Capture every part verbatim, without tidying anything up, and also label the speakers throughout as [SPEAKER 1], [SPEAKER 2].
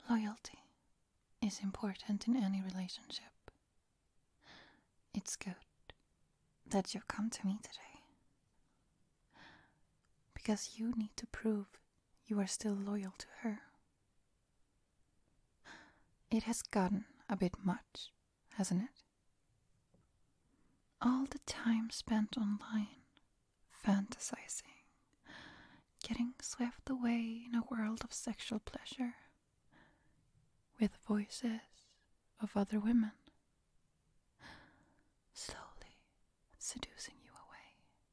[SPEAKER 1] Loyalty is important in any relationship. It's good that you've come to me today, because you need to prove you are still loyal to her. It has gotten a bit much, hasn't it? All the time spent online, fantasizing, getting swept away in a world of sexual pleasure, with voices of other women, slowly seducing you away.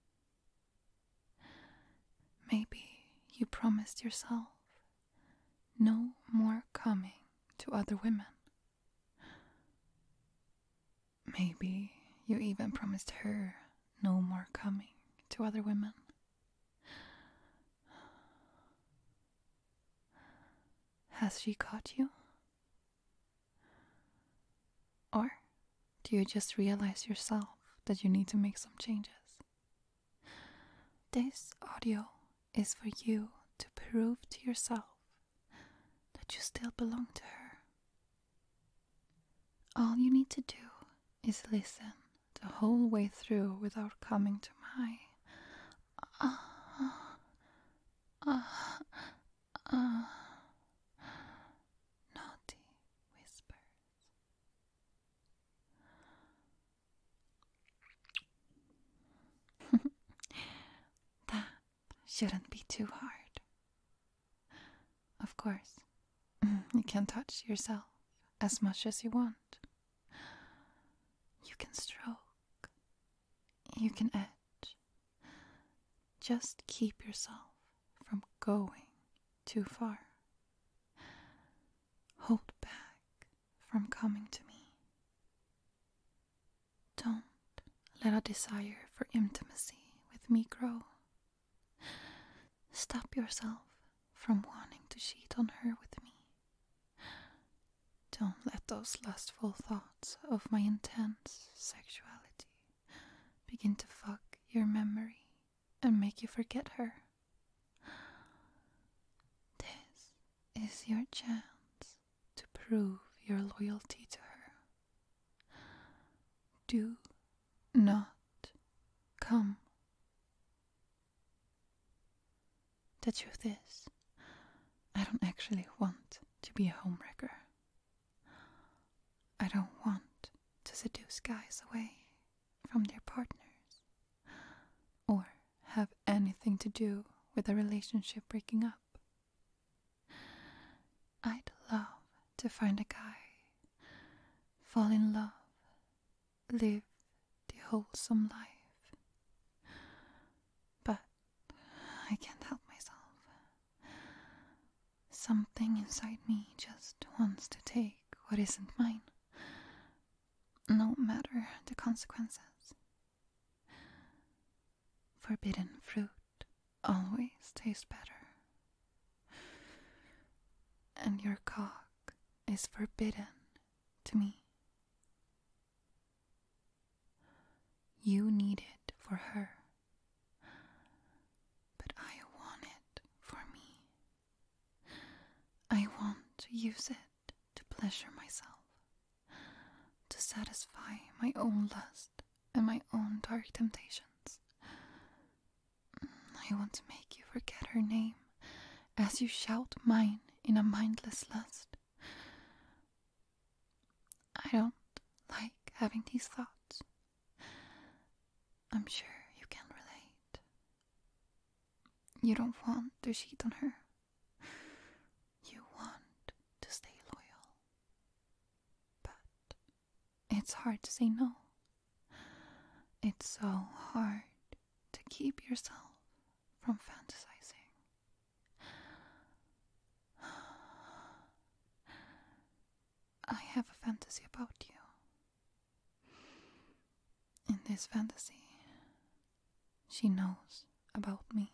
[SPEAKER 1] Maybe you promised yourself no more coming to other women. Maybe you even promised her no more coming to other women. Has she caught you? Or do you just realize yourself that you need to make some changes? This audio is for you to prove to yourself that you still belong to her. All you need to do is listen the whole way through without coming to my ah ah ah naughty whispers. That shouldn't be too hard. Of course, you can touch yourself as much as you want. You can stroke. You can edge. Just keep yourself from going too far. Hold back from coming to me. Don't let a desire for intimacy with me grow. Stop yourself from wanting to cheat on her with me. Don't let those lustful thoughts of my intense sexuality begin to fuck your memory and make you forget her. This is your chance to prove your loyalty to her. Do not come. The truth is, I don't actually want to be a homewrecker. I don't want to seduce guys away from their partners or have anything to do with a relationship breaking up. I'd love to find a guy, fall in love, live the wholesome life. But I can't help myself. Something inside me just wants to take what isn't mine, no matter the consequences. Forbidden fruit always tastes better. And your cock is forbidden to me. You need it for her, but I want it for me. I want to use it to pleasure myself, to satisfy my own lust and my own dark temptations. I want to make you forget her name as you shout mine in a mindless lust. I don't like having these thoughts. I'm sure you can relate. You don't want to cheat on her. You want to stay loyal. But it's hard to say no. It's so hard to keep yourself from fantasizing. I have a fantasy about you. In this fantasy, she knows about me.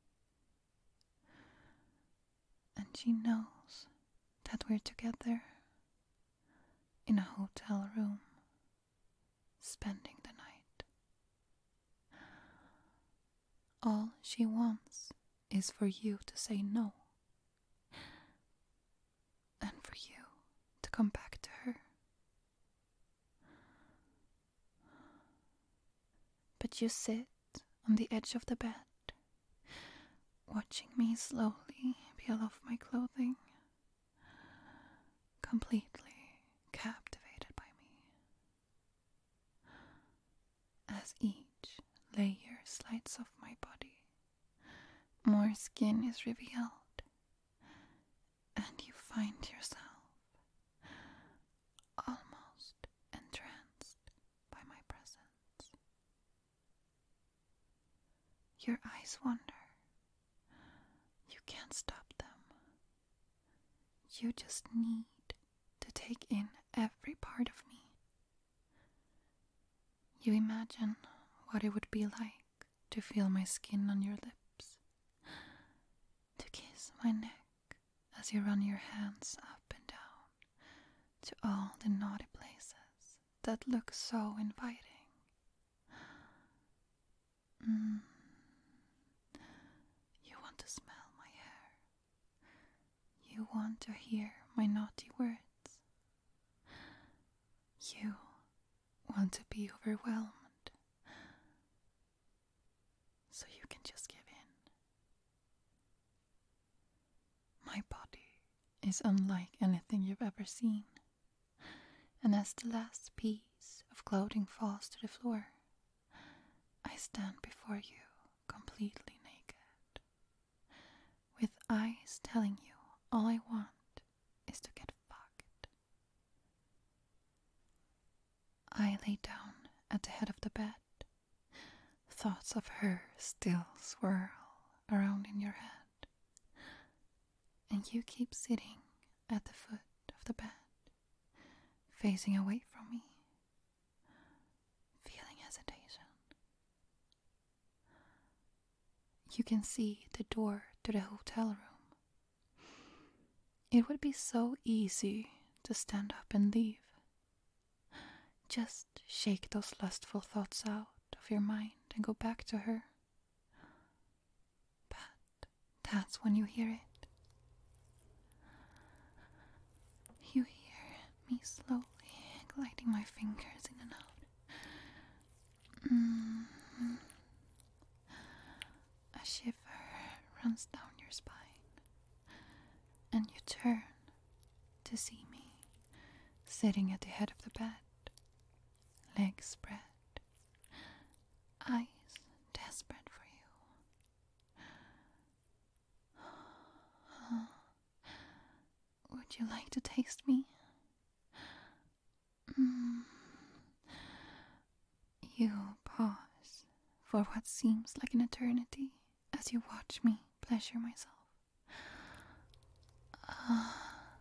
[SPEAKER 1] And she knows that we're together in a hotel room, spending the night. All she wants is for you to say no. And come back to her. But you sit on the edge of the bed, watching me slowly peel off my clothing, completely captivated by me. As each layer slides off my body, more skin is revealed, and you find yourself almost entranced by my presence. Your eyes wander. You can't stop them. You just need to take in every part of me. You imagine what it would be like to feel my skin on your lips, to kiss my neck as you run your hands up and down to all the naughty places that look so inviting. Mm. You want to smell my hair. You want to hear my naughty words. You want to be overwhelmed, so you can just give in. My body is unlike anything you've ever seen, and as the last piece of clothing falls to the floor, I stand before you completely naked, with eyes telling you all I want is to get fucked. I lay down at the head of the bed. Thoughts of her still swirl around in your head, and you keep sitting at the foot of the bed, facing away from me, feeling hesitation. You can see the door to the hotel room. It would be so easy to stand up and leave. Just shake those lustful thoughts out of your mind and go back to her. But that's when you hear it. You hear me slowly gliding my fingers in and out. Mm-hmm. A shiver runs down your spine, and you turn to see me sitting at the head of the bed, legs spread, eyes desperate for you. Would you like to taste me? Mm. You pause for what seems like an eternity as you watch me pleasure myself. Uh,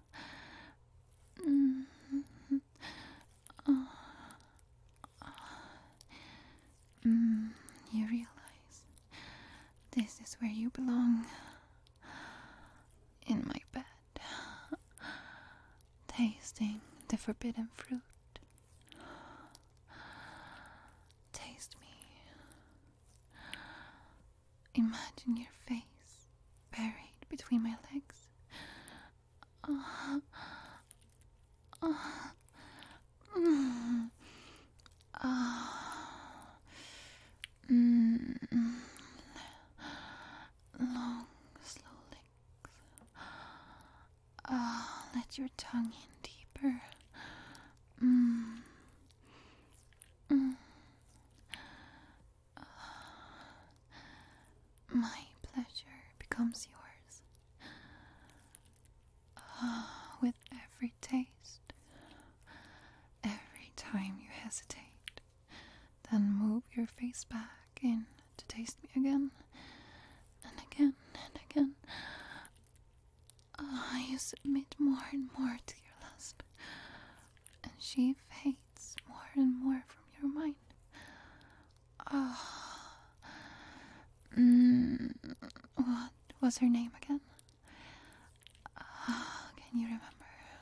[SPEAKER 1] mm, uh, uh, mm, you realize this is where you belong, in my bed, tasting the forbidden fruit. Taste me. Imagine your face buried between my legs. Uh, uh, mm, uh, mm, long, slow licks. Uh, let your tongue in deeper. Mm, mm. Uh, my pleasure becomes yours. Uh, with every taste, every time you hesitate, then move your face back in to taste me again, and again, and again. Uh, you submit more and more to your lust, and she fades more and more from your mind. Ah, uh, mm, what was her name again? Uh, can you remember?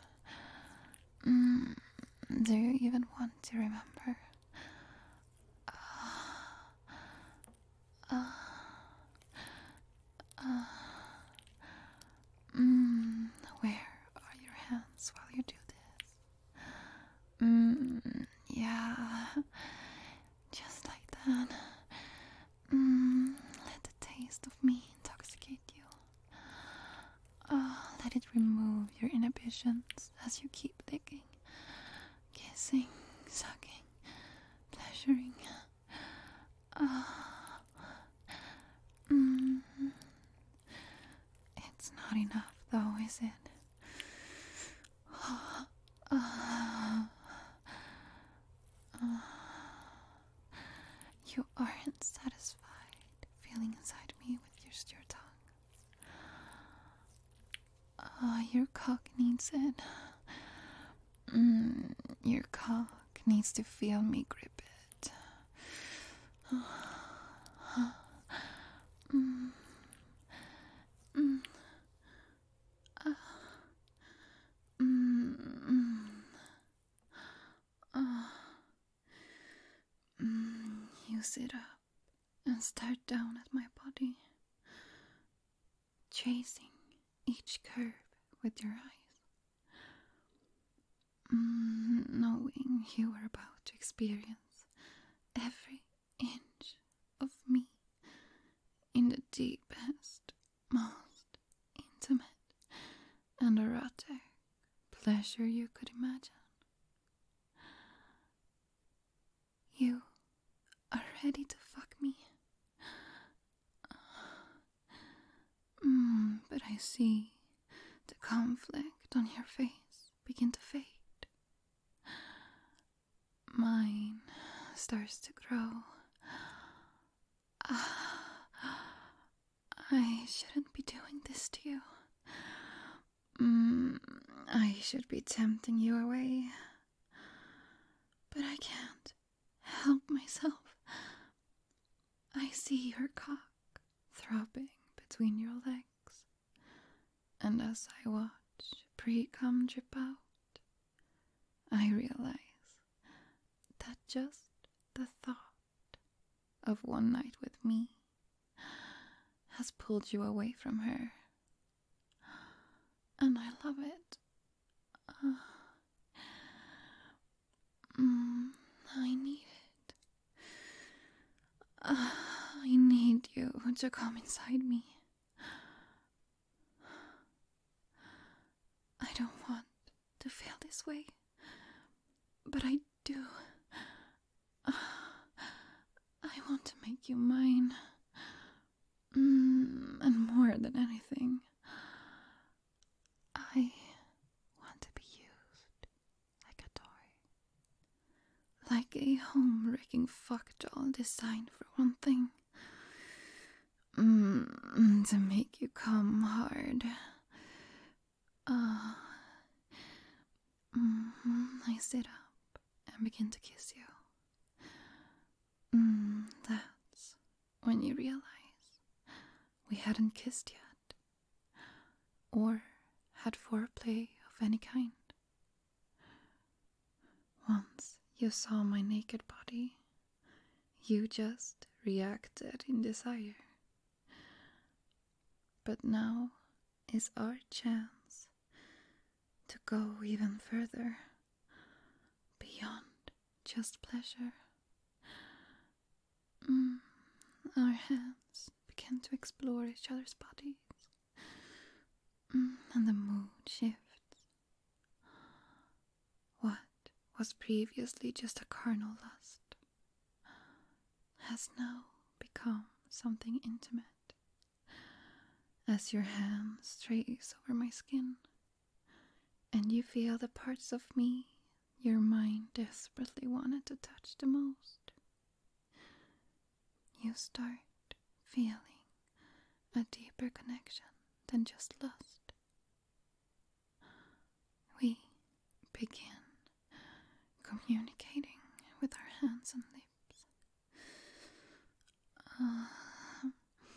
[SPEAKER 1] Mm, do you even want to remember? Uh, uh, uh, mm, where are your hands while you do this? Let it remove your inhibitions as you keep licking, kissing, sucking, pleasuring. Ah. Mm. It's not enough though, is it? Ah. Ah. Ah. You aren't satisfied feeling inside me with just your tongue. Ah, your cock needs it. Mm, your cock needs to feel me grip it. Ah. Mm. Mm. Ah. Mm. Ah. Mm. You sit up and stare down at my body, tracing each curve with your eyes, mm, knowing you are about to experience every inch of me in the deepest, most intimate and erotic pleasure you could imagine. You are ready to fuck me. Mm, but I see the conflict on your face begin to fade. Mine starts to grow. Ah, I shouldn't be doing this to you. Mm, I should be tempting you away. But I can't help myself. I see your cock throbbing between your legs, and as I watch pre-cum drip out, I realize that just the thought of one night with me has pulled you away from her, and I love it. Uh, mm, I need it. Uh, I need you to come inside me. I don't want to feel this way, but I do. Uh, I want to make you mine. Mm, and more than anything, I want to be used like a toy. Like a home-wrecking fuck doll designed for one thing. Mm, to make you come hard. Ah. Uh, mm, I sit up and begin to kiss you. Mm, that's when you realize we hadn't kissed yet, or had foreplay of any kind. Once you saw my naked body, you just reacted in desire. But now is our chance to go even further, beyond just pleasure. Mm, our hands begin to explore each other's bodies, mm, and the mood shifts. What was previously just a carnal lust has now become something intimate. As your hands trace over my skin, and you feel the parts of me your mind desperately wanted to touch the most, you start feeling a deeper connection than just lust. We begin communicating with our hands and lips. Uh,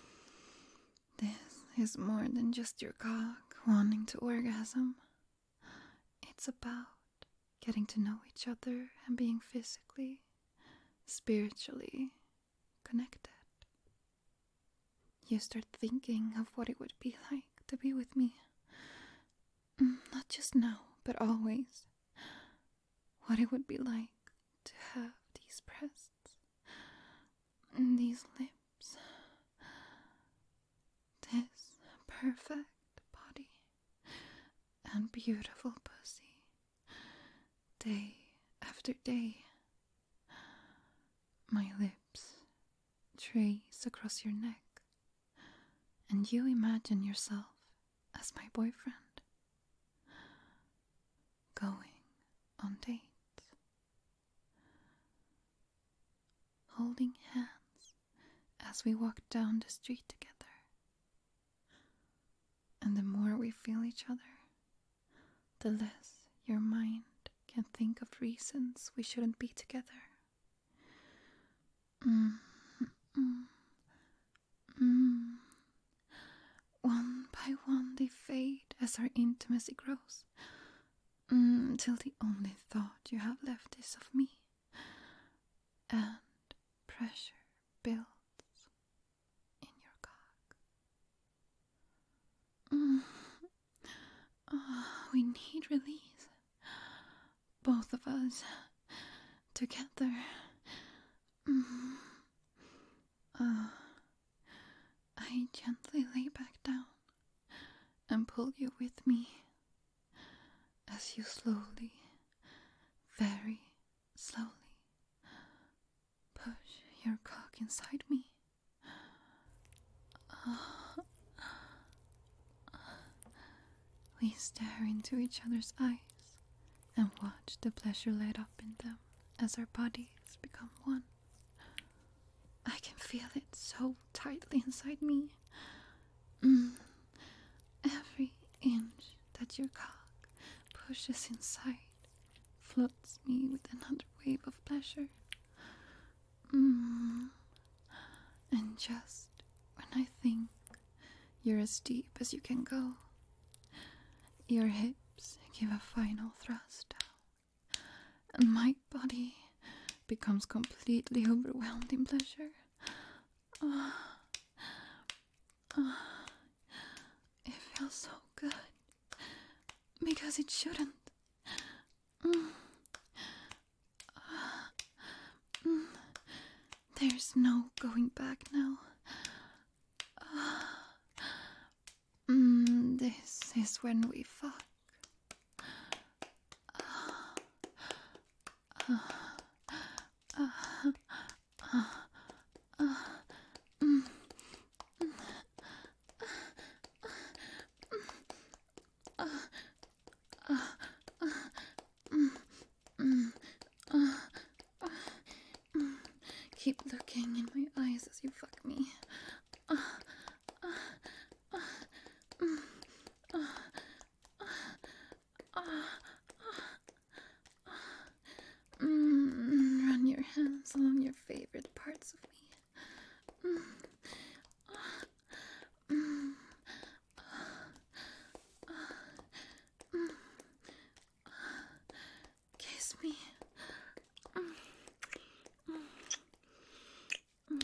[SPEAKER 1] this is more than just your cock wanting to orgasm. It's about getting to know each other and being physically, spiritually connected. You start thinking of what it would be like to be with me. Not just now, but always. What it would be like to have these breasts, and these lips, this perfect body, and beautiful pussy, day after day. My lips trace across your neck, and you imagine yourself as my boyfriend, going on dates, holding hands as we walk down the street together. And the more we feel each other, the less your mind can think of reasons we shouldn't be together. Mm, mm, mm. One by one they fade as our intimacy grows, mm, till the only thought you have left is of me, and pressure builds in your cock. Mm. Oh, we need release, both of us together. Mm. Uh, I gently lay back down and pull you with me as you slowly, very slowly, push your cock inside me. Uh, we stare into each other's eyes and watch the pleasure light up in them as our bodies become one. I can feel it so tightly inside me. Mm. Every inch that your cock pushes inside floods me with another wave of pleasure. Mm. And just when I think you're as deep as you can go, your hips give a final thrust down, and my body becomes completely overwhelmed in pleasure. Oh, oh, it feels so good, because it shouldn't. Mm. Uh, mm. There's no going back now. Uh, mm, this is when we fuck. Uh, uh, uh, uh, uh, mm, mm, uh, uh, uh, mm, mm, uh, uh, mm. Keep looking in my eyes as you fuck me. Uh, uh, uh, mm, uh, uh, uh, uh, mm, run your hands along your favorite parts of me. Mm, uh, mm, uh, uh, mm, uh, kiss me. Mm, mm, mm,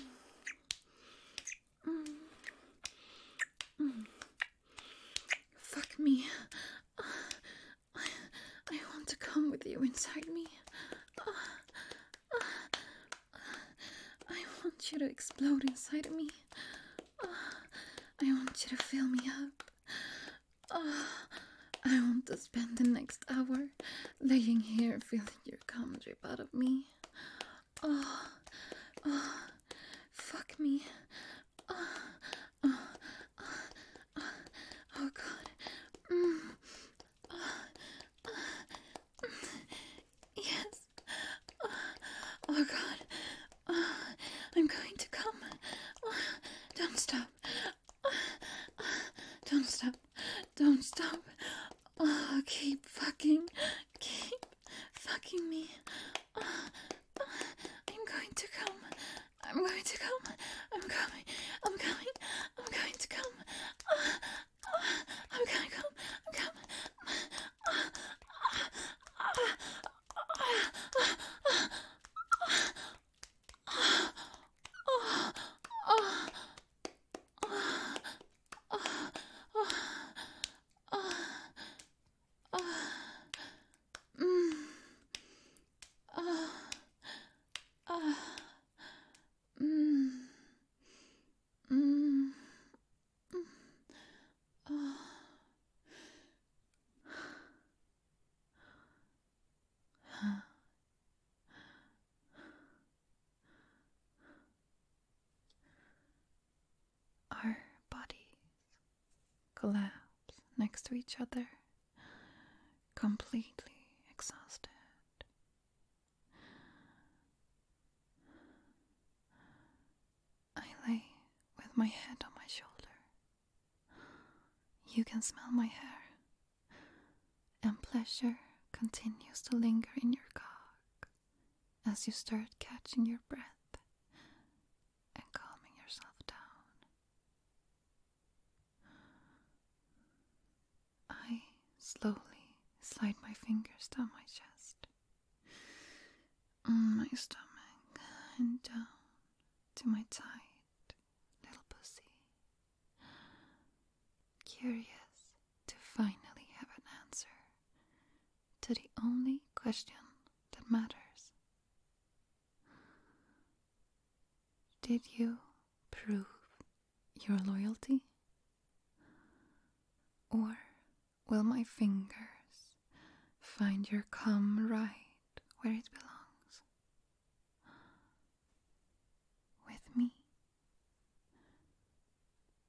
[SPEAKER 1] mm, mm. Fuck me. Uh, I, I want to come with you inside me. Uh, uh, uh, I want you to explode inside of me. Uh, I want you to fill me up. Uh, I want to spend the next hour laying here feeling your cum drip out of me. Oh, oh, fuck me. Oh, oh, oh, oh, oh God. Mm. Oh, oh, mm. Yes. Oh, oh God. Oh, I'm going to come. Oh, don't stop. Oh, oh, don't stop. Don't stop. Oh, keep fucking. Keep fucking me. Oh, oh, I'm going to come. I'm going to come. I'm coming. I'm coming. I'm going to come. Oh, oh, I'm going to come. I'm coming. Oh, oh, oh, oh, oh, collapse next to each other, completely exhausted. I lay with my head on my shoulder. You can smell my hair, and pleasure continues to linger in your cock as you start catching your breath and calming yourself down. I slowly slide my fingers down my chest, my stomach, and down to my tight little pussy, curious to finally have an answer to the only question that matters. Did you prove your loyalty? Or will my fingers find your cum right where it belongs?